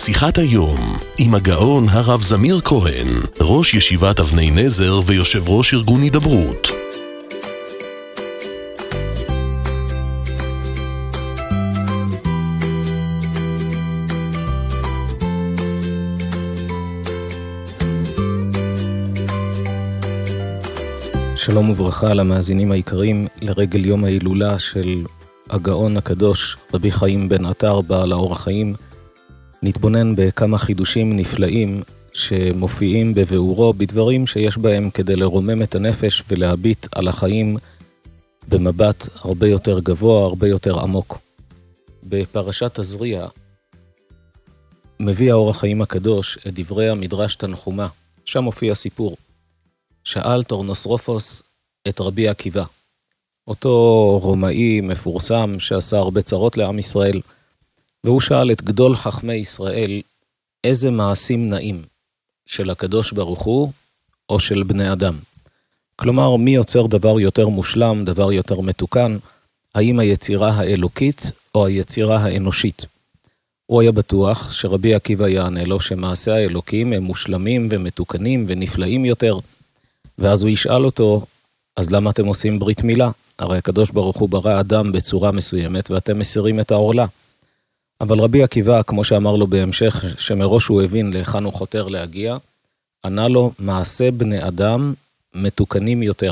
שיחת היום עם הגאון הרב זמיר כהן, ראש ישיבת אבני נזר ויושב ראש ארגון הידברות. שלום וברכה למאזינים היקרים לרגל יום ההילולה של הגאון הקדוש רבי חיים בן עטר בעל האור החיים. נתבונן בכמה חידושים נפלאים שמופיעים בביאורו בדברים שיש בהם כדי לרומם את הנפש ולהביט על החיים במבט הרבה יותר גבוה, הרבה יותר עמוק. בפרשת תזריע מביא האור החיים הקדוש את דברי המדרש תנחומה. שם מופיע סיפור. שאל טורנוסרופוס את רבי עקיבא, אותו רומאי מפורסם שעשה הרבה צרות לעם ישראל, והוא שאל את גדול חכמי ישראל, איזה מעשים נעים, של הקדוש ברוך הוא או של בני אדם? כלומר, מי יוצר דבר יותר מושלם, דבר יותר מתוקן, האם היצירה האלוקית או היצירה האנושית? הוא היה בטוח שרבי עקיבא יענה לו שמעשי האלוקים הם מושלמים ומתוקנים ונפלאים יותר, ואז הוא ישאל אותו, אז למה אתם עושים ברית מילה? הרי הקדוש ברוך הוא ברא אדם בצורה מסוימת ואתם מסירים את העורלה. אבל רבי עקיבא, כמו שאמר לו בהמשך, שמראש הוא הבין להיכן הוא חותר להגיע, ענה לו, מעשה בני אדם מתוקנים יותר.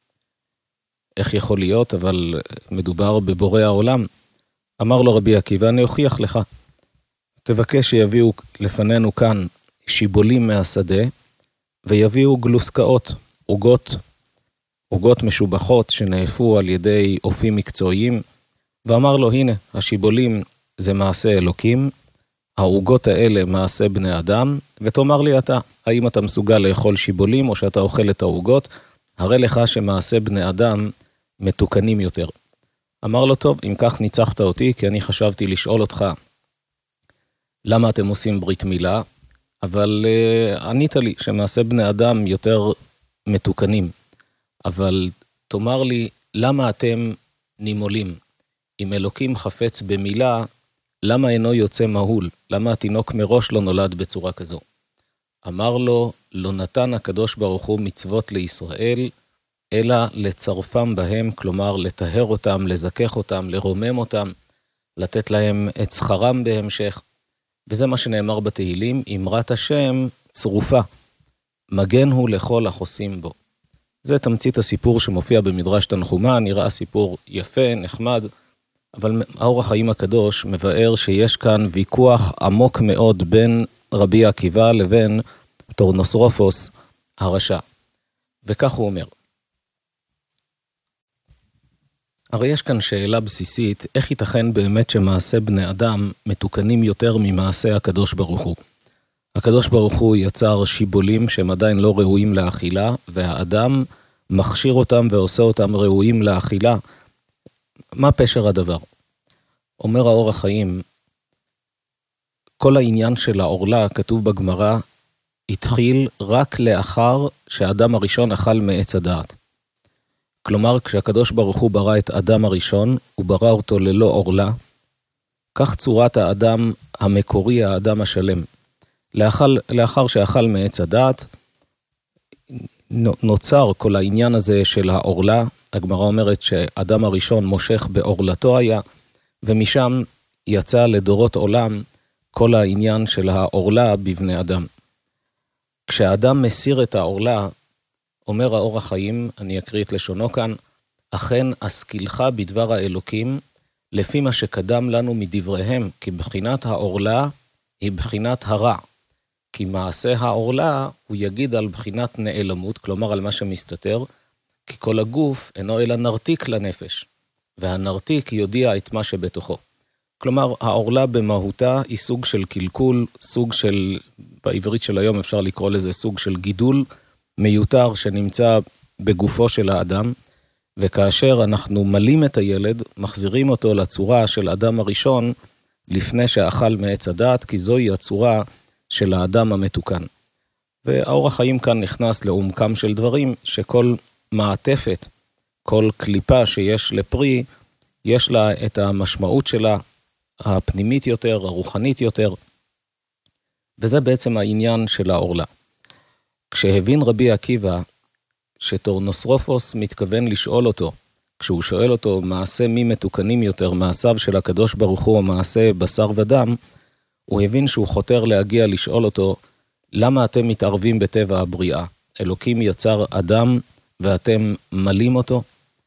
איך יכול להיות? אבל מדובר בבורא העולם. אמר לו רבי עקיבא, אני אוכיח לך. תבקש שיביאו לפנינו כאן שיבולים מהשדה, ויביאו גלוסקאות, עוגות משובחות שנאפו על ידי אופים מקצועיים, ואמר לו, הנה, השיבולים זה מעשה אלוקים, העוגות האלה מעשה בני אדם, ותאמר לי אתה, האם אתה מסוגל לאכול שיבולים או שאתה אוכל את העוגות, הרי לך שמעשה בני אדם מתוקנים יותר. אמר לו, טוב, אם כך ניצחת אותי, כי אני חשבתי לשאול אותך, למה אתם עושים ברית מילה? אבל ענית לי שמעשה בני אדם יותר מתוקנים. אבל תאמר לי, למה אתם נימולים? אם אלוקים חפץ במילה, למה אינו יוצא מהול? למה התינוק מראש לא נולד בצורה כזו? אמר לו, לא נתן הקדוש ברוך הוא מצוות לישראל, אלא לצרפם בהם, כלומר לטהר אותם, לזכך אותם, לרומם אותם, לתת להם את שכרם בהמשך. וזה מה שנאמר בתהילים, אמרת השם צרופה, מגן הוא לכל החוסים בו. זה תמצית הסיפור שמופיע במדרש תנחומה, נראה סיפור יפה, נחמד, אבל האור החיים הקדוש מבאר שיש כאן ויכוח עמוק מאוד בין רבי עקיבא לבין טורנוסרופוס הרשע. וכך הוא אומר. הרי יש כאן שאלה בסיסית, איך ייתכן באמת שמעשה בני אדם מתוקנים יותר ממעשה הקדוש ברוך הוא? הקדוש ברוך הוא יצר שיבולים שהם עדיין לא ראויים לאכילה, והאדם מכשיר אותם ועושה אותם ראויים לאכילה. מה פשר הדבר? אומר האור החיים, כל העניין של העורלה, כתוב בגמרא, התחיל רק לאחר שהאדם הראשון אכל מעץ הדעת. כלומר, כשהקדוש ברוך הוא ברא את אדם הראשון, הוא ברא אותו ללא עורלה, כך צורת האדם המקורי, האדם השלם. לאחר שאכל מעץ הדעת, נוצר כל העניין הזה של העורלה. הגמרא אומרת שאדם הראשון מושך בעורלתו היה, ומשם יצא לדורות עולם כל העניין של העורלה בבני אדם. כשהאדם מסיר את העורלה, אומר האור החיים, אני אקריא את לשונו כאן, אכן אשכילך בדבר האלוקים, לפי מה שקדם לנו מדבריהם, כי בחינת העורלה היא בחינת הרע. כי מעשה העורלה הוא יגיד על בחינת נעלמות, כלומר על מה שמסתתר, כי כל הגוף אינו אלא נרתיק לנפש, והנרתיק יודיע את מה שבתוכו. כלומר, העורלה במהותה היא סוג של קלקול, סוג של, בעברית של היום אפשר לקרוא לזה סוג של גידול, מיותר שנמצא בגופו של האדם, וכאשר אנחנו מלים את הילד, מחזירים אותו לצורה של אדם הראשון, לפני שאכל מעץ הדעת, כי זוהי הצורה של האדם המתוקן. והאור החיים כאן נכנס לעומקם של דברים, שכל מעטפת, כל קליפה שיש לפרי, יש לה את המשמעות שלה, הפנימית יותר, הרוחנית יותר. וזה בעצם העניין של העורלה. כשהבין רבי עקיבא שטורנוסרופוס מתכוון לשאול אותו, כשהוא שואל אותו מעשה מי מתוקנים יותר, מעשיו של הקדוש ברוך הוא או מעשה בשר ודם, הוא הבין שהוא חותר להגיע לשאול אותו, למה אתם מתערבים בטבע הבריאה? אלוקים יצר אדם ואתם מלים אותו?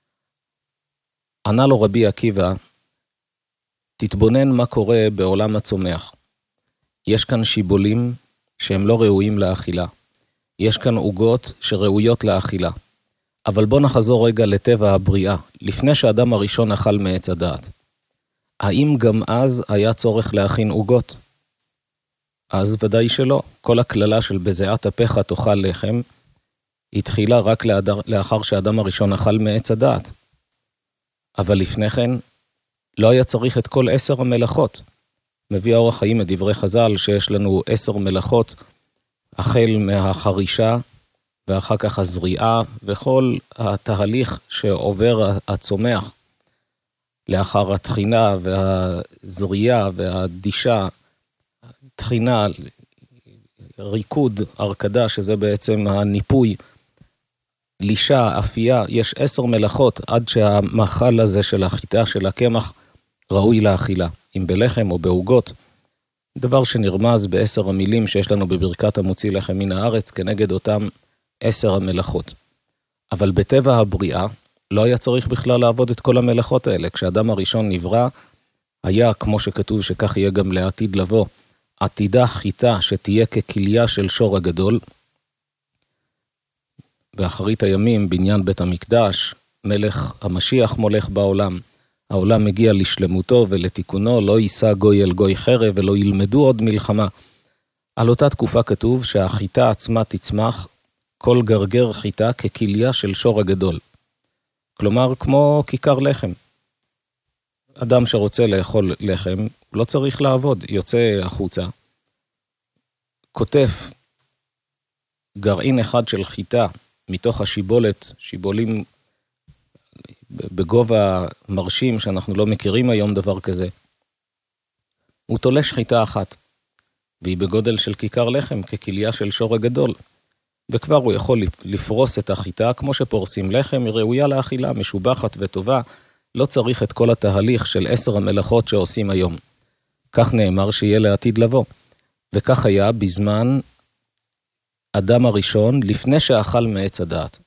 ענה לו רבי עקיבא, תתבונן מה קורה בעולם הצומח. יש כאן שיבולים שהם לא ראויים לאכילה. יש כאן עוגות שראויות לאכילה. אבל בוא נחזור רגע לטבע הבריאה, לפני שהאדם הראשון אכל מעץ הדעת. האם גם אז היה צורך להכין עוגות? אז ודאי שלא. כל הכללה של בזיעת אפיך תאכל לחם, התחילה רק לאחר שהאדם הראשון אכל מעץ הדעת. אבל לפני כן, לא היה צריך את כל 10 המלאכות. מביא האור החיים את דברי חז"ל שיש לנו 10 מלאכות, החל מהחרישה, ואחר כך הזריעה, וכל התהליך שעובר הצומח, לאחר התחינה והזריעה והדישה, תחינה, ריקוד, הרכדה, שזה בעצם הניפוי, לישה, אפייה, יש 10 מלאכות עד שהמאכל הזה של החיטה של הקמח ראוי לאכילה, אם בלחם או בעוגות. דבר שנרמז ב10 המילים שיש לנו בברכת המוציא לחם מן הארץ, כנגד אותם 10 המלאכות. אבל בטבע הבריאה לא היה צריך בכלל לעבוד את כל המלאכות האלה. כשאדם הראשון נברא, היה, כמו שכתוב שכך יהיה גם לעתיד לבוא, עתידה חיטה שתהיה ככליה של שור הגדול. באחרית הימים, בניין בית המקדש, מלך המשיח מולך בעולם. העולם מגיע לשלמותו ולתיקונו, לא יישא גוי אל גוי חרב ולא ילמדו עוד מלחמה. על אותה תקופה כתוב שהחיטה עצמה תצמח, כל גרגר חיטה ככליה של שור הגדול. כלומר, כמו כיכר לחם. אדם שרוצה לאכול לחם, לא צריך לעבוד, יוצא החוצה, כותף גרעין אחד של חיטה מתוך השיבולת, שיבולים בגובה מרשים שאנחנו לא מכירים היום דבר כזה. הוא תולש חיטה אחת, והיא בגודל של כיכר לחם, ככליה של שור הגדול. וכבר הוא יכול לפרוס את החיטה, כמו שפורסים לחם, היא ראויה לאכילה, משובחת וטובה, לא צריך את כל התהליך של 10 המלאכות שעושים היום. כך נאמר שיהיה לעתיד לבוא. וכך היה בזמן אדם הראשון, לפני שאכל מעץ הדעת.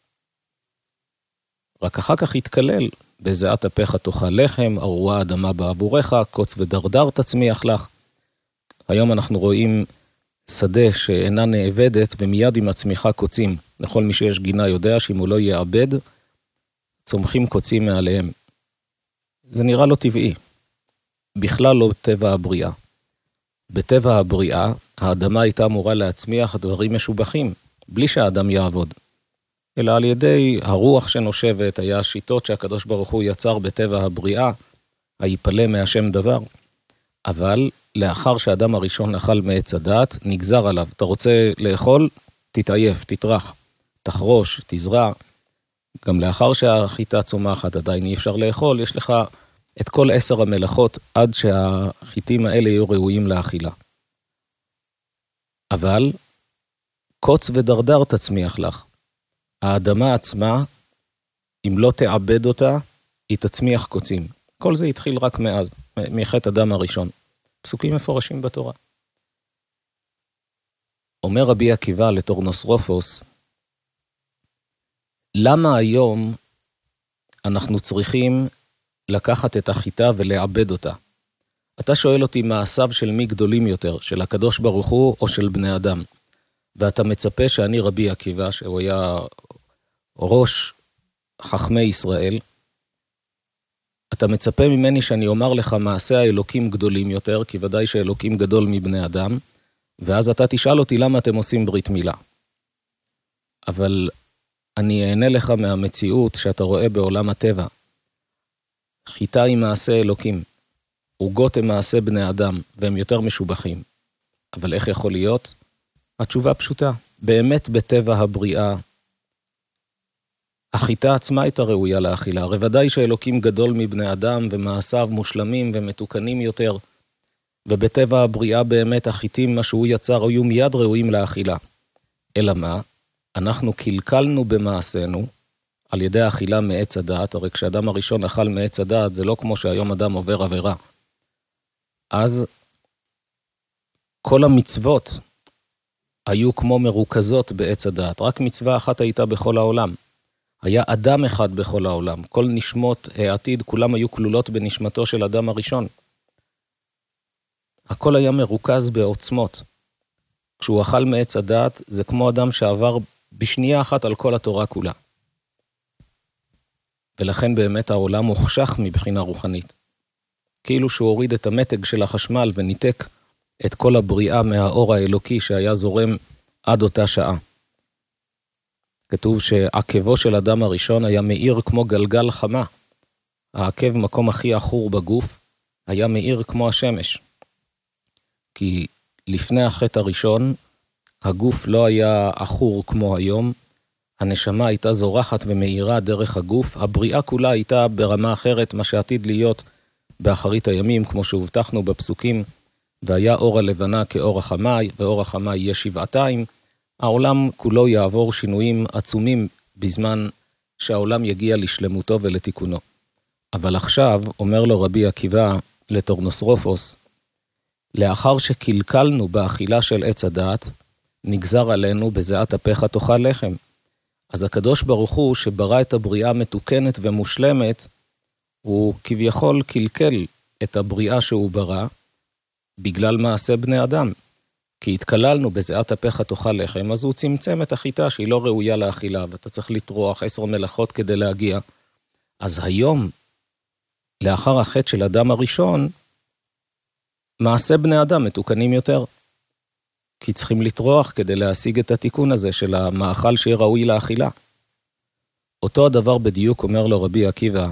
רק אחר כך התקלל, בזיעת אפיך תאכל לחם, ארורה אדמה בעבורך, קוץ ודרדר תצמיח לך. היום אנחנו רואים שדה שאינה נאבדת, ומיד עם הצמיחה קוצים. לכל מי שיש גינה יודע שאם הוא לא יאבד, צומחים קוצים מעליהם. זה נראה לא טבעי. בכלל לא טבע הבריאה. בטבע הבריאה, האדמה הייתה אמורה להצמיח דברים משובחים, בלי שהאדם יעבוד. אלא על ידי הרוח שנושבת, היה השיטות שהקדוש ברוך הוא יצר בטבע הבריאה, היפלא מהשם דבר. אבל לאחר שהאדם הראשון אכל מעץ הדעת, נגזר עליו. אתה רוצה לאכול? תתעייף, תטרח, תחרוש, תזרע. גם לאחר שהחיטה צומחת עדיין אי אפשר לאכול, יש לך את כל 10 המלאכות עד שהחיטים האלה יהיו ראויים לאכילה. אבל קוץ ודרדר תצמיח לך. האדמה עצמה, אם לא תעבד אותה, היא תצמיח קוצים. כל זה התחיל רק מאז, מחטא אדם הראשון. פסוקים מפורשים בתורה. אומר רבי עקיבא לטורנוסרופוס, למה היום אנחנו צריכים לקחת את החיטה ולעבד אותה? אתה שואל אותי מעשיו של מי גדולים יותר, של הקדוש ברוך הוא או של בני אדם? ואתה מצפה שאני רבי עקיבא, שהוא היה ראש חכמי ישראל, אתה מצפה ממני שאני אומר לך מעשה האלוקים גדולים יותר, כי ודאי שאלוקים גדול מבני אדם, ואז אתה תשאל אותי למה אתם עושים ברית מילה. אבל אני אענה לך מהמציאות שאתה רואה בעולם הטבע. חיטה היא מעשה אלוקים, עוגות הם מעשה בני אדם, והם יותר משובחים. אבל איך יכול להיות? התשובה פשוטה. באמת בטבע הבריאה, החיטה עצמה הייתה ראויה לאכילה. הרי ודאי שאלוקים גדול מבני אדם, ומעשיו מושלמים ומתוקנים יותר. ובטבע הבריאה באמת החיטים, מה שהוא יצר, היו מיד ראויים לאכילה. אלא מה? אנחנו קלקלנו במעשינו, על ידי האכילה מעץ הדעת, הרי כשאדם הראשון אכל מעץ הדעת, זה לא כמו שהיום אדם עובר עבירה. אז כל המצוות היו כמו מרוכזות בעץ הדעת, רק מצווה אחת הייתה בכל העולם. היה אדם אחד בכל העולם, כל נשמות העתיד, כולם היו כלולות בנשמתו של אדם הראשון. הכל היה מרוכז בעוצמות. כשהוא אכל מעץ הדעת, זה כמו אדם שעבר בשנייה אחת על כל התורה כולה. ולכן באמת העולם מוחשך מבחינה רוחנית. כאילו שהוא הוריד את המתג של החשמל וניתק את כל הבריאה מהאור האלוקי שהיה זורם עד אותה שעה. כתוב שעקבו של אדם הראשון היה מאיר כמו גלגל חמה. העקב, מקום הכי אחור בגוף, היה מאיר כמו השמש. כי לפני החטא הראשון, הגוף לא היה אחור כמו היום, הנשמה הייתה זורחת ומאירה דרך הגוף, הבריאה כולה הייתה ברמה אחרת, מה שעתיד להיות באחרית הימים, כמו שהובטחנו בפסוקים, והיה אור הלבנה כאור החמאי, ואור החמאי יהיה שבעתיים. העולם כולו יעבור שינויים עצומים בזמן שהעולם יגיע לשלמותו ולתיקונו. אבל עכשיו, אומר לו רבי עקיבא לטורנוסרופוס, לאחר שקלקלנו באכילה של עץ הדעת, נגזר עלינו בזיעת אפיך תאכל לחם. אז הקדוש ברוך הוא שברא את הבריאה המתוקנת ומושלמת, הוא כביכול קלקל את הבריאה שהוא ברא, בגלל מעשה בני אדם. כי התקללנו בזיעת אפיך תאכל לחם, אז הוא צמצם את החיטה שהיא לא ראויה לאכילה, ואתה צריך לטרוח 10 מלאכות כדי להגיע. אז היום, לאחר החטא של אדם הראשון, מעשה בני אדם מתוקנים יותר. כי צריכים לטרוח כדי להשיג את התיקון הזה של המאכל שיהיה ראוי לאכילה. אותו הדבר בדיוק אומר לו רבי עקיבא,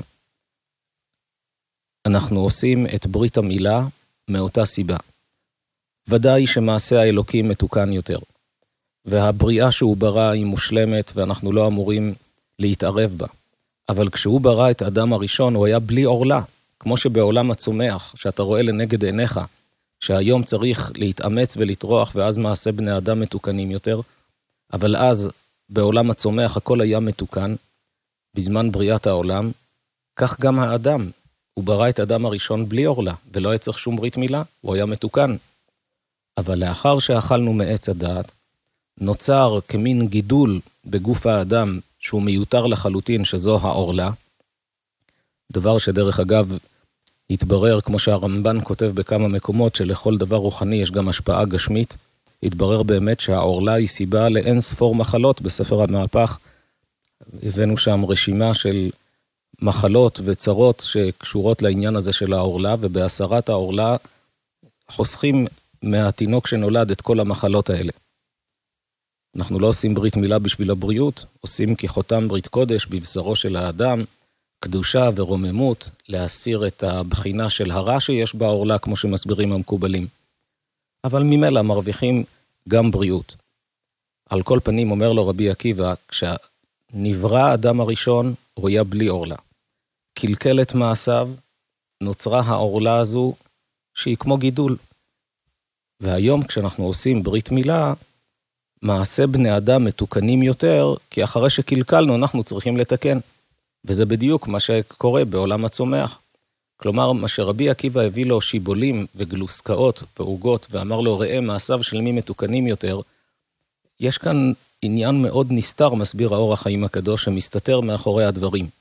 אנחנו עושים את ברית המילה מאותה סיבה. ודאי שמעשה האלוקים מתוקן יותר, והבריאה שהוא ברא היא מושלמת ואנחנו לא אמורים להתערב בה. אבל כשהוא ברא את האדם הראשון הוא היה בלי עורלה, כמו שבעולם הצומח, שאתה רואה לנגד עיניך, שהיום צריך להתאמץ ולטרוח ואז מעשה בני אדם מתוקנים יותר, אבל אז בעולם הצומח הכל היה מתוקן, בזמן בריאת העולם, כך גם האדם, הוא ברא את האדם הראשון בלי עורלה, ולא היה צריך שום ברית מילה, הוא היה מתוקן. אבל לאחר שאכלנו מעץ הדעת, נוצר כמין גידול בגוף האדם, שהוא מיותר לחלוטין, שזו העורלה, דבר שדרך אגב, התברר, כמו שהרמב"ן כותב בכמה מקומות, שלכל דבר רוחני יש גם השפעה גשמית, התברר באמת שהעורלה היא סיבה לאין ספור מחלות בספר המהפך, הבאנו שם רשימה של מחלות וצרות שקשורות לעניין הזה של העורלה, ובהסרת העורלה חוסכים מהתינוק שנולד את כל המחלות האלה. אנחנו לא עושים ברית מילה בשביל הבריאות, עושים כחותם ברית קודש בבשרו של האדם, קדושה ורוממות, להסיר את הבחינה של הרע שיש בעורלה, כמו שמסבירים המקובלים. אבל ממילא מרוויחים גם בריאות. על כל פנים אומר לו רבי עקיבא, כשנברא האדם הראשון, הוא היה בלי עורלה. קלקל את מעשיו, נוצרה העורלה הזו, שהיא כמו גידול. והיום כשאנחנו עושים ברית מילה, מעשה בני אדם מתוקנים יותר, כי אחרי שקלקלנו אנחנו צריכים לתקן. וזה בדיוק מה שקורה בעולם הצומח. כלומר, מה שרבי עקיבא הביא לו שיבולים וגלוסקאות ועוגות, ואמר לו, ראה מעשיו של מי מתוקנים יותר, יש כאן עניין מאוד נסתר, מסביר האור החיים הקדוש, שמסתתר מאחורי הדברים.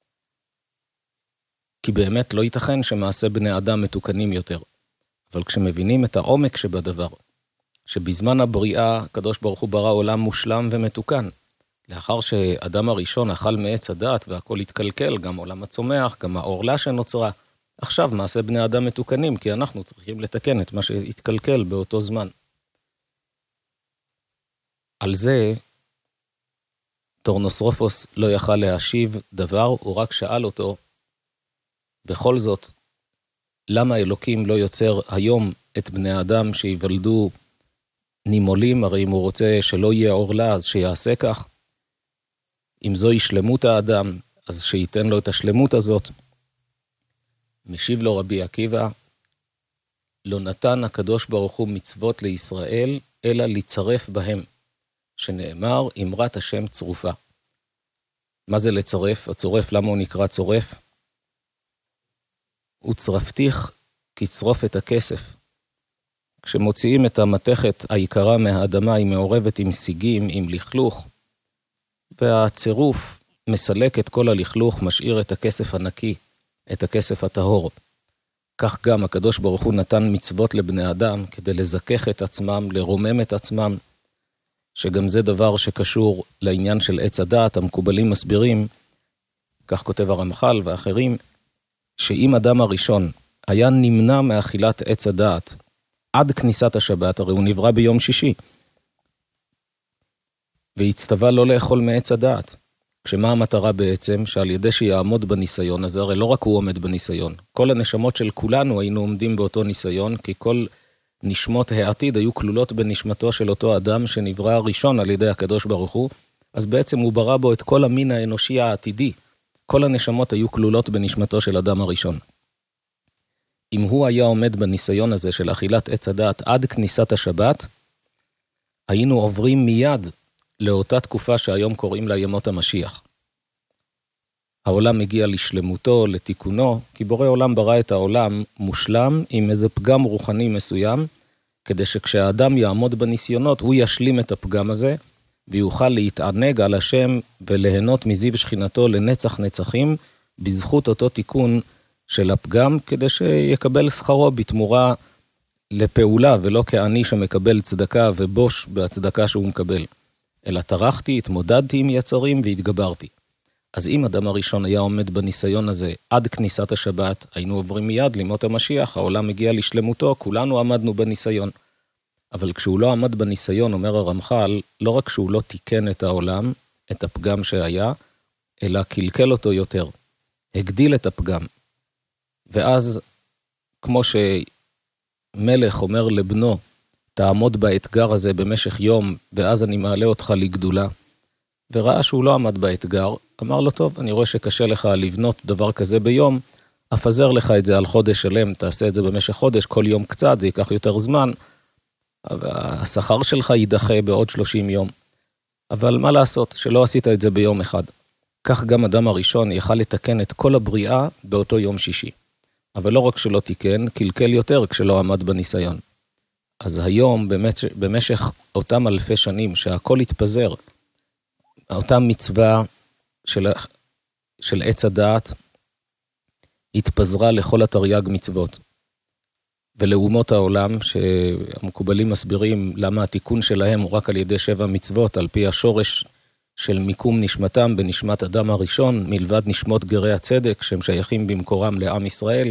כי באמת לא ייתכן שמעשה בני אדם מתוקנים יותר. אבל כשמבינים את העומק שבדבר, שבזמן הבריאה, הקדוש ברוך הוא ברא עולם מושלם ומתוקן, לאחר שאדם הראשון אכל מעץ הדעת והכל התקלקל, גם עולם הצומח, גם העורלה שנוצרה, עכשיו מעשה בני אדם מתוקנים, כי אנחנו צריכים לתקן את מה שהתקלקל באותו זמן. על זה, טורנוסרופוס לא יכל להשיב דבר, הוא רק שאל אותו, בכל זאת, למה אלוקים לא יוצר היום את בני האדם שיוולדו נימולים, הרי אם הוא רוצה שלא יהיה עורלה, אז שיעשה כך. אם זוהי שלמות האדם, אז שייתן לו את השלמות הזאת. משיב לו רבי עקיבא, לא נתן הקדוש ברוך הוא מצוות לישראל, אלא לצרף בהם, שנאמר, אמרת השם צרופה. מה זה לצרף? הצורף, למה הוא נקרא צורף? וצרפתיך כצרוף את הכסף. כשמוציאים את המתכת היקרה מהאדמה, היא מעורבת עם סיגים, עם לכלוך, והצירוף מסלק את כל הלכלוך, משאיר את הכסף הנקי, את הכסף הטהור. כך גם הקדוש ברוך הוא נתן מצוות לבני אדם, כדי לזכך את עצמם, לרומם את עצמם, שגם זה דבר שקשור לעניין של עץ הדעת. המקובלים מסבירים, כך כותב הרמח"ל ואחרים, שאם אדם הראשון היה נמנע מאכילת עץ הדעת, עד כניסת השבת, הרי הוא נברא ביום שישי, והצטווה לא לאכול מעץ הדעת. כשמה המטרה בעצם? שעל ידי שיעמוד בניסיון הזה, הרי לא רק הוא עומד בניסיון, כל הנשמות של כולנו היינו עומדים באותו ניסיון, כי כל נשמות העתיד היו כלולות בנשמתו של אותו אדם שנברא הראשון על ידי הקדוש ברוך הוא, אז בעצם הוא ברא בו את כל המין האנושי העתידי, כל הנשמות היו כלולות בנשמתו של אדם הראשון. אם הוא היה עומד בניסיון הזה של אכילת עץ הדעת עד כניסת השבת, היינו עוברים מיד לאותה תקופה שהיום קוראים לה ימות המשיח. העולם מגיע לשלמותו, לתיקונו, כי בורא עולם ברא את העולם מושלם עם איזה פגם רוחני מסוים, כדי שכשהאדם יעמוד בניסיונות, הוא ישלים את הפגם הזה, ויוכל להתענג על השם וליהנות מזיו שכינתו לנצח נצחים, בזכות אותו תיקון של הפגם, כדי שיקבל שכרו בתמורה לפעולה, ולא כעני שמקבל צדקה ובוש בהצדקה שהוא מקבל. אלא טרחתי, התמודדתי עם יצרים והתגברתי. אז אם אדם הראשון היה עומד בניסיון הזה עד כניסת השבת, היינו עוברים מיד לימות המשיח, העולם מגיע לשלמותו, כולנו עמדנו בניסיון. אבל כשהוא לא עמד בניסיון, אומר הרמח"ל, לא רק שהוא לא תיקן את העולם, את הפגם שהיה, אלא קלקל אותו יותר, הגדיל את הפגם. ואז, כמו שמלך אומר לבנו, תעמוד באתגר הזה במשך יום, ואז אני מעלה אותך לגדולה, וראה שהוא לא עמד באתגר, אמר לו, טוב, אני רואה שקשה לך לבנות דבר כזה ביום, אפזר לך את זה על חודש שלם, תעשה את זה במשך חודש, כל יום קצת, זה ייקח יותר זמן, השכר שלך יידחה בעוד 30 יום. אבל מה לעשות, שלא עשית את זה ביום אחד. כך גם אדם הראשון יכל לתקן את כל הבריאה באותו יום שישי. אבל לא רק שלא תיקן, קלקל יותר כשלא עמד בניסיון. אז היום, במשך אותם אלפי שנים, שהכל התפזר, אותה מצווה של עץ הדעת, התפזרה לכל התרי"ג מצוות. ולאומות העולם, שהמקובלים מסבירים למה התיקון שלהם הוא רק על ידי 7 מצוות, על פי השורש של מיקום נשמתם בנשמת אדם הראשון, מלבד נשמות גרי הצדק, שהם שייכים במקורם לעם ישראל,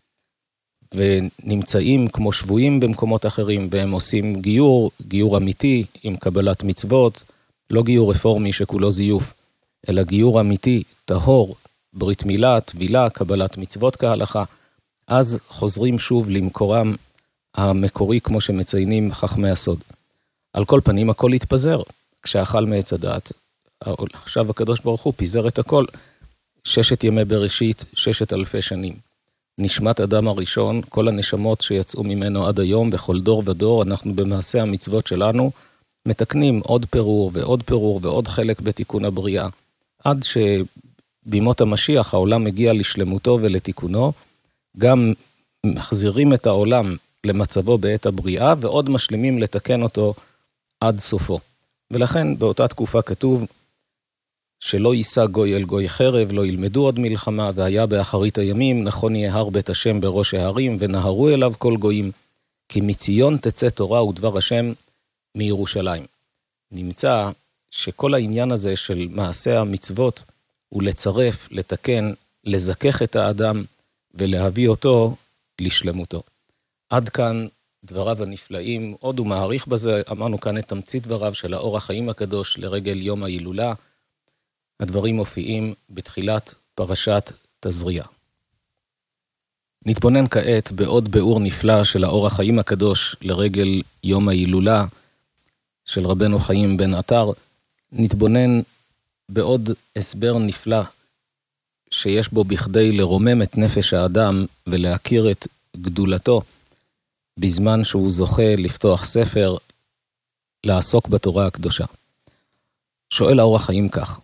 ונמצאים כמו שבויים במקומות אחרים, והם עושים גיור אמיתי עם קבלת מצוות, לא גיור רפורמי שכולו זיוף, אלא גיור אמיתי, טהור, ברית מילה, טבילה, קבלת מצוות כהלכה, אז חוזרים שוב למקורם המקורי כמו שמציינים חכמי הסוד. על כל פנים הכל התפזר, כשאכל מעץ הדעת, עכשיו הקדוש ברוך הוא פיזר את הכל, 6 ימי בראשית, 6,000 שנים. נשמת אדם הראשון, כל הנשמות שיצאו ממנו עד היום, בכל דור ודור, אנחנו במעשה המצוות שלנו, מתקנים עוד פירור ועוד פירור ועוד חלק בתיקון הבריאה, עד שבימות המשיח העולם מגיע לשלמותו ולתיקונו, גם מחזירים את העולם למצבו בעת הבריאה, ועוד משלימים לתקן אותו עד סופו. ולכן באותה תקופה כתוב, שלא יישא גוי אל גוי חרב, לא ילמדו עוד מלחמה, והיה באחרית הימים, נכון יהיה הר בית השם בראש ההרים, ונהרו אליו כל גויים, כי מציון תצא תורה ודבר השם מירושלים. נמצא שכל העניין הזה של מעשה המצוות, הוא לצרף, לתקן, לזכך את האדם, ולהביא אותו לשלמותו. עד כאן דבריו הנפלאים, עוד הוא מעריך בזה, אמרנו כאן את תמצית דבריו של האור החיים הקדוש לרגל יום ההילולה, הדברים מופיעים בתחילת פרשת תזריע. נתבונן כעת בעוד ביאור נפלא של האור החיים הקדוש לרגל יום ההילולה של רבנו חיים בן עטר, נתבונן בעוד הסבר נפלא שיש בו בכדי לרומם את נפש האדם ולהכיר את גדולתו, בזמן שהוא זוכה לפתוח ספר, לעסוק בתורה הקדושה. שואל האור החיים כך.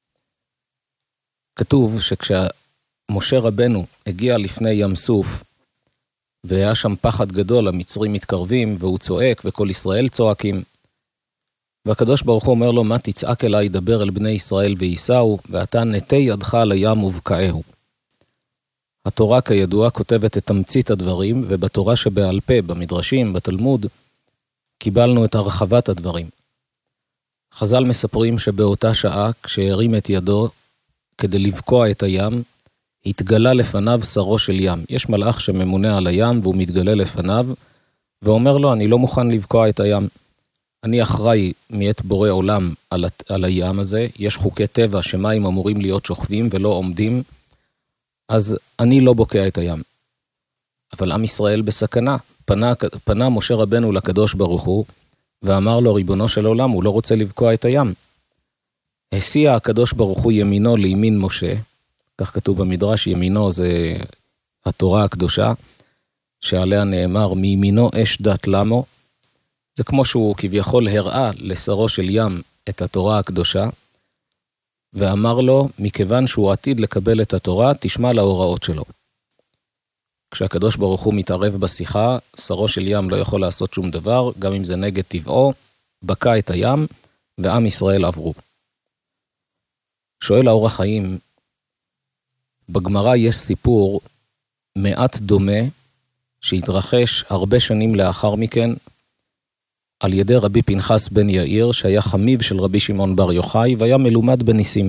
כתוב שכשמשה רבנו הגיע לפני ים סוף, והיה שם פחד גדול, המצרים מתקרבים, והוא צועק, וכל ישראל צועקים. והקדוש ברוך הוא אומר לו, מה תצעק אליי, דבר אל בני ישראל וייסעו, ואתה נטה ידך לים ובקעהו. התורה כידוע כותבת את תמצית הדברים, ובתורה שבעל פה, במדרשים, בתלמוד, קיבלנו את הרחבת הדברים. חז"ל מספרים שבאותה שעה, כשהרים את ידו כדי לבקוע את הים, התגלה לפניו שרו של ים. יש מלאך שממונה על הים, והוא מתגלה לפניו, ואומר לו, אני לא מוכן לבקוע את הים. אני אחראי מאת בורא עולם על הים הזה, יש חוקי טבע שמים אמורים להיות שוכבים ולא עומדים, אז אני לא בוקע את הים. אבל עם ישראל בסכנה, פנה משה רבנו לקדוש ברוך הוא, ואמר לו, ריבונו של עולם, הוא לא רוצה לבקוע את הים. הסיע הקדוש ברוך הוא ימינו לימין משה, כך כתוב במדרש, ימינו זה התורה הקדושה, שעליה נאמר, מימינו אש דת למו, זה כמו שהוא כביכול הראה לשרו של ים את התורה הקדושה, ואמר לו, מכיוון שהוא עתיד לקבל את התורה, תשמע להוראות שלו. כשהקדוש ברוך הוא מתערב בשיחה, שרו של ים לא יכול לעשות שום דבר, גם אם זה נגד טבעו, בקע את הים, ועם ישראל עברו. שואל האור החיים, בגמרא יש סיפור מעט דומה, שהתרחש הרבה שנים לאחר מכן, על ידי רבי פנחס בן יאיר, שהיה חמיב של רבי שמעון בר יוחאי, והיה מלומד בניסים.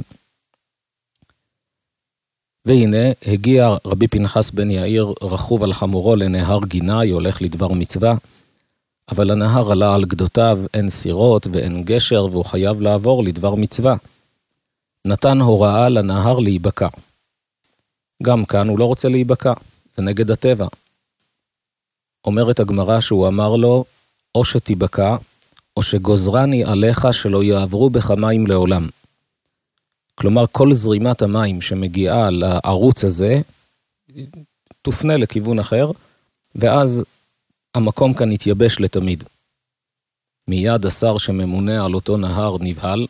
והנה, הגיע רבי פנחס בן יאיר רכוב על חמורו לנהר גיני, הולך לדבר מצווה, אבל הנהר עלה על גדותיו, אין סירות ואין גשר, והוא חייב לעבור לדבר מצווה. נתן הוראה לנהר להיבקע. גם כאן הוא לא רוצה להיבקע, זה נגד הטבע. אומרת הגמרא שהוא אמר לו, או שתיבקע, או שגוזרני עליך שלא יעברו בך מים לעולם. כלומר, כל זרימת המים שמגיעה לערוץ הזה, תופנה לכיוון אחר, ואז המקום כאן יתייבש לתמיד. מיד השר שממונה על אותו נהר נבהל,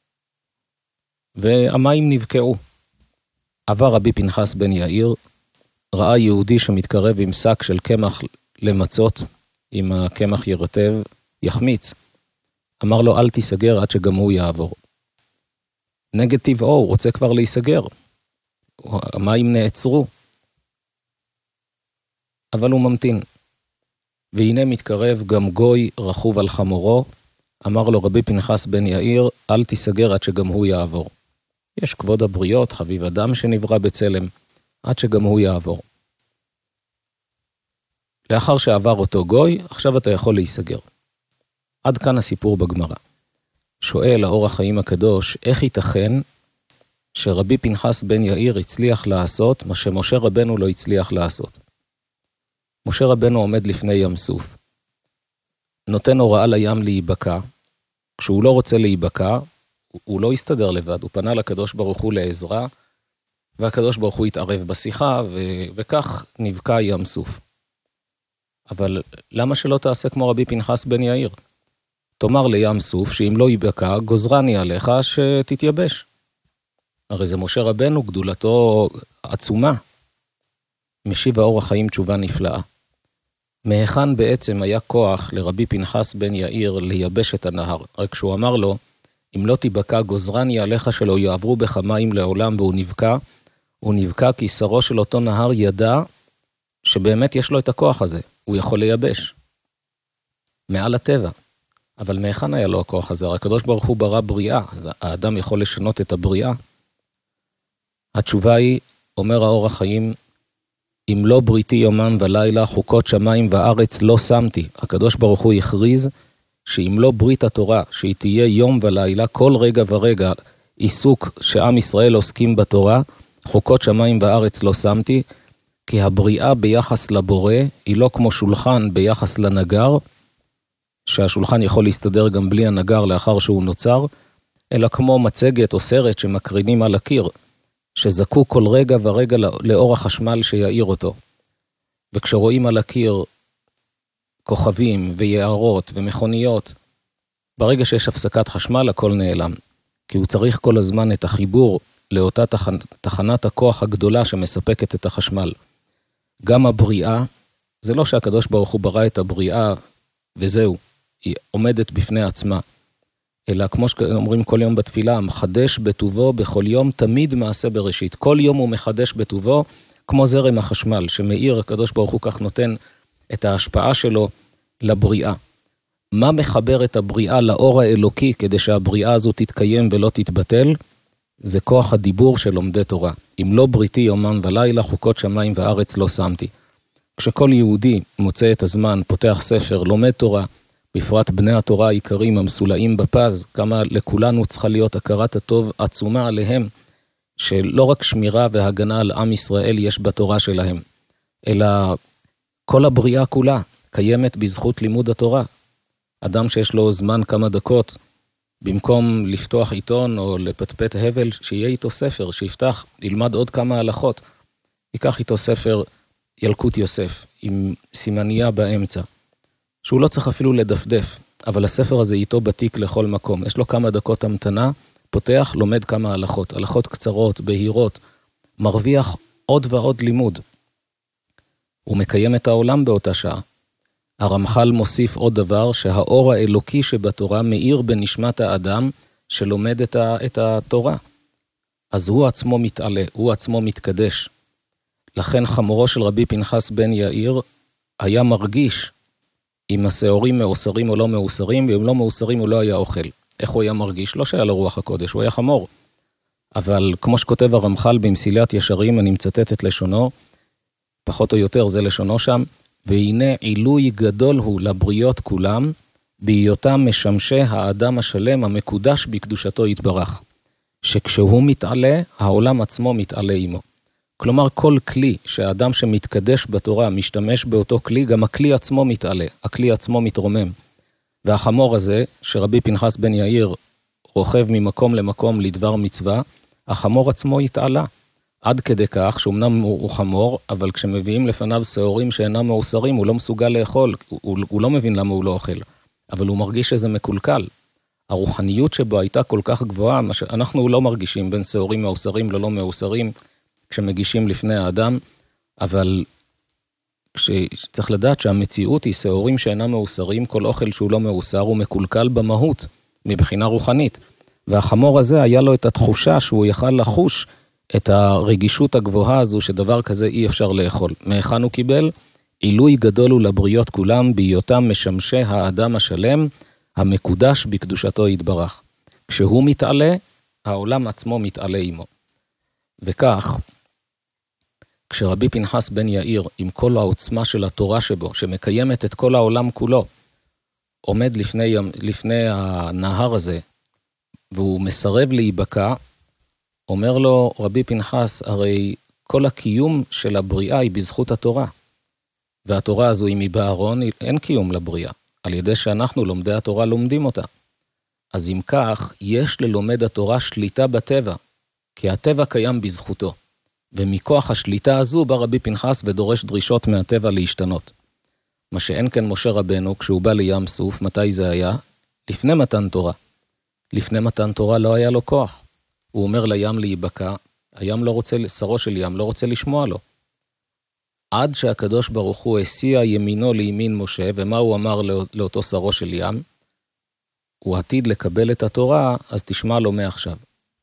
והמים נבקעו. עבר רבי פנחס בן יאיר, ראה יהודי שמתקרב עם שק של קמח למצות, אם הקמח ירטב, יחמיץ. אמר לו, אל תיסגר עד שגם הוא יעבור. נגד טבעו, הוא רוצה כבר להיסגר. המים נעצרו. אבל הוא ממתין. והנה מתקרב גם גוי רכוב על חמורו, אמר לו רבי פנחס בן יאיר, אל תיסגר עד שגם הוא יעבור. יש כבוד הבריות, חביב אדם שנברא בצלם, עד שגם הוא יעבור. לאחר שעבר אותו גוי, עכשיו אתה יכול להיסגר. עד כאן הסיפור בגמרא. שואל האור החיים הקדוש, איך ייתכן שרבי פנחס בן יאיר הצליח לעשות מה שמשה רבנו לא הצליח לעשות? משה רבנו עומד לפני ים סוף. נותן הוראה לים להיבקע. כשהוא לא רוצה להיבקע, הוא לא יסתדר לבד. הוא פנה לקדוש ברוך הוא לעזרה, והקדוש ברוך הוא התערב בשיחה, וכך נבקע ים סוף. אבל למה שלא תעשה כמו רבי פנחס בן יאיר? תאמר לים סוף שאם לא ייבקע, גוזרני עליך שתתייבש. הרי זה משה רבנו, גדולתו עצומה. משיב האור החיים תשובה נפלאה. מהיכן בעצם היה כוח לרבי פנחס בן יאיר לייבש את הנהר? רק כשהוא אמר לו, אם לא תיבקע גוזרני עליך שלא יעברו בך מים לעולם, והוא נבקע, הוא נבקע כי שרו של אותו נהר ידע שבאמת יש לו את הכוח הזה, הוא יכול לייבש. מעל הטבע. אבל מהיכן היה לו הכוח הזה? הקדוש ברוך הוא ברא בריאה, אז האדם יכול לשנות את הבריאה. התשובה היא, אומר האור החיים, אם לא בריתי יומם ולילה, חוקות שמיים וארץ לא שמתי. הקדוש ברוך הוא הכריז שאם לא ברית התורה, שהיא תהיה יום ולילה, כל רגע ורגע עיסוק שעם ישראל עוסקים בתורה, חוקות שמיים וארץ לא שמתי, כי הבריאה ביחס לבורא היא לא כמו שולחן ביחס לנגר, שהשולחן יכול להסתדר גם בלי הנגר לאחר שהוא נוצר, אלא כמו מצגת או סרט שמקרינים על הקיר, שזקוק כל רגע ורגע לאור החשמל שיעיר אותו. וכשרואים על הקיר כוכבים ויערות ומכוניות. ברגע שיש הפסקת חשמל, הכל נעלם. כי הוא צריך כל הזמן את החיבור לאותה תחנת הכוח הגדולה שמספקת את החשמל. גם הבריאה, זה לא שהקדוש ברוך הוא ברא את הבריאה וזהו, היא עומדת בפני עצמה. אלא כמו שאומרים כל יום בתפילה, מחדש בטובו בכל יום תמיד מעשה בראשית. כל יום הוא מחדש בטובו, כמו זרם החשמל, שמאיר הקדוש ברוך הוא כך נותן את ההשפעה שלו לבריאה. מה מחבר את הבריאה לאור האלוקי כדי שהבריאה הזו תתקיים ולא תתבטל? זה כוח הדיבור של לומדי תורה. אם לא בריתי יומם ולילה, חוקות שמיים וארץ לא שמתי. כשכל יהודי מוצא את הזמן, פותח ספר, לומד תורה, בפרט בני התורה העיקרים המסולאים בפז, כמה לכולנו צריכה להיות הכרת הטוב עצומה עליהם, שלא רק שמירה והגנה על עם ישראל יש בתורה שלהם, אלא כל הבריאה כולה קיימת בזכות לימוד התורה. אדם שיש לו זמן כמה דקות, במקום לפתוח עיתון או לפטפט הבל, שיהיה איתו ספר, שיפתח, ילמד עוד כמה הלכות, ייקח איתו ספר ילקוט יוסף, עם סימניה באמצע, שהוא לא צריך אפילו לדפדף, אבל הספר הזה איתו בתיק לכל מקום. יש לו כמה דקות המתנה, פותח, לומד כמה הלכות, הלכות קצרות, בהירות, מרוויח עוד ועוד לימוד. הוא מקיים את העולם באותה שעה. הרמח"ל מוסיף עוד דבר, שהאור האלוקי שבתורה מאיר בנשמת האדם שלומד את התורה. אז הוא עצמו מתעלה, הוא עצמו מתקדש. לכן חמורו של רבי פנחס בן יאיר היה מרגיש אם השעורים מאוסרים או לא מאוסרים, ואם לא מאוסרים הוא לא היה אוכל. איך הוא היה מרגיש? לא שהיה לו רוח הקודש, הוא היה חמור. אבל כמו שכותב הרמח"ל במסילת ישרים, אני מצטט את לשונו, פחות או יותר זה לשונו שם, והנה עילוי גדול הוא לבריות כולם, בהיותם משמשי האדם השלם המקודש בקדושתו יתברך. שכשהוא מתעלה, העולם עצמו מתעלה עמו. כלומר, כל כלי שהאדם שמתקדש בתורה משתמש באותו כלי, גם הכלי עצמו מתעלה, הכלי עצמו מתרומם. והחמור הזה, שרבי פנחס בן יאיר רוכב ממקום למקום לדבר מצווה, החמור עצמו יתעלה. עד כדי כך שאומנם הוא חמור, אבל כשמביאים לפניו שעורים שאינם מאוסרים, הוא לא מסוגל לאכול, הוא לא מבין למה הוא לא אוכל, אבל הוא מרגיש שזה מקולקל. הרוחניות שבו הייתה כל כך גבוהה, אנחנו לא מרגישים בין שעורים מאוסרים ללא מאוסרים, כשמגישים לפני האדם, אבל צריך לדעת שהמציאות היא שעורים שאינם מאוסרים, כל אוכל שהוא לא מאוסר הוא מקולקל במהות, מבחינה רוחנית. והחמור הזה היה לו את התחושה שהוא יכל לחוש את הרגישות הגבוהה הזו שדבר כזה אי אפשר לאכול. מהיכן הוא קיבל? עילוי גדול הוא לבריות כולם, בהיותם משמשי האדם השלם, המקודש בקדושתו יתברך. כשהוא מתעלה, העולם עצמו מתעלה עמו. וכך, כשרבי פנחס בן יאיר, עם כל העוצמה של התורה שבו, שמקיימת את כל העולם כולו, עומד לפני הנהר הזה, והוא מסרב להיבקע, אומר לו רבי פנחס, הרי כל הקיום של הבריאה היא בזכות התורה. והתורה הזו היא מבארון, אין קיום לבריאה. על ידי שאנחנו לומדי התורה לומדים אותה. אז אם כך, יש ללומד התורה שליטה בטבע, כי הטבע קיים בזכותו. ומכוח השליטה הזו בא רבי פנחס ודורש דרישות מהטבע להשתנות. מה שאין כן משה רבנו, כשהוא בא לים סוף, מתי זה היה? לפני מתן תורה. לפני מתן תורה לא היה לו כוח. הוא אומר לים להיבקע, הים לא רוצה, שרו של ים לא רוצה לשמוע לו. עד שהקדוש ברוך הוא הסיע ימינו לימין משה, ומה הוא אמר לאותו שרו של ים? הוא עתיד לקבל את התורה, אז תשמע לו מעכשיו.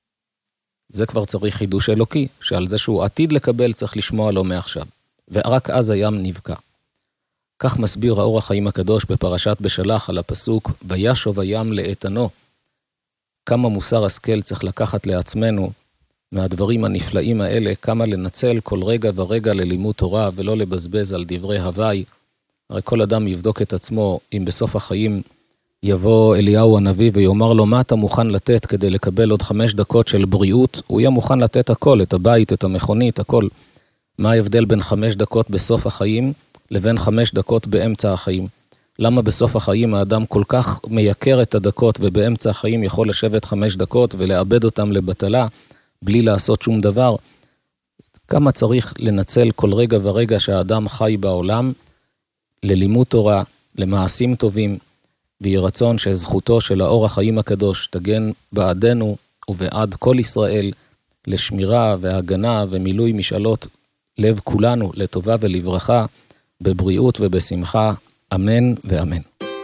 זה כבר צריך חידוש אלוקי, שעל זה שהוא עתיד לקבל צריך לשמוע לו מעכשיו. ורק אז הים נבקע. כך מסביר האור החיים הקדוש בפרשת בשלח על הפסוק, וישוב הים לאיתנו. כמה מוסר השכל צריך לקחת לעצמנו מהדברים הנפלאים האלה, כמה לנצל כל רגע ורגע ללימוד תורה ולא לבזבז על דברי הווי. הרי כל אדם יבדוק את עצמו אם בסוף החיים יבוא אליהו הנביא ויאמר לו מה אתה מוכן לתת כדי לקבל עוד 5 דקות של בריאות, הוא יהיה מוכן לתת הכל, את הבית, את המכונית, הכל. מה ההבדל בין 5 דקות בסוף החיים לבין 5 דקות באמצע החיים? למה בסוף החיים האדם כל כך מייקר את הדקות ובאמצע החיים יכול לשבת 5 דקות ולאבד אותם לבטלה בלי לעשות שום דבר? כמה צריך לנצל כל רגע ורגע שהאדם חי בעולם ללימוד תורה, למעשים טובים, ויהי רצון שזכותו של האור החיים הקדוש תגן בעדנו ובעד כל ישראל, לשמירה והגנה ומילוי משאלות לב כולנו לטובה ולברכה, בבריאות ובשמחה, אמן ואמן.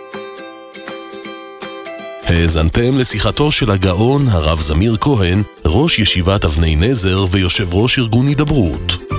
האזנתם לשיחתו של הגאון הרב זמיר כהן, ראש ישיבת אבני נזר ויושב ראש ארגון הידברות.